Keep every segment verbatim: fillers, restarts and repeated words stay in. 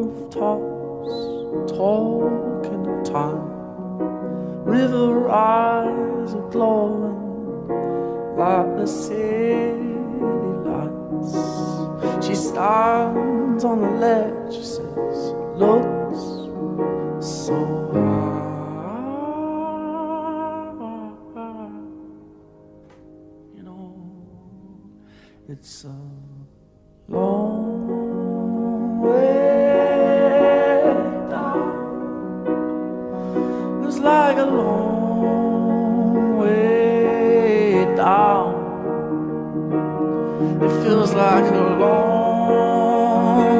rooftops, talking of time. River eyes are glowing like the city lights. She stands on the ledge, she says, looks so high. You know, it's a long way down. It's like a long way down. It feels like a long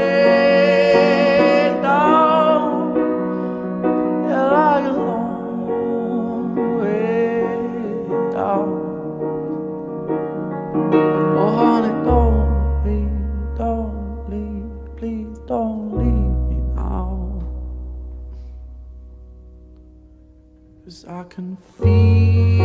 way down. Yeah, like a long way down. Oh honey, don't leave, don't leave, please don't leave me now. 'Cause I can feel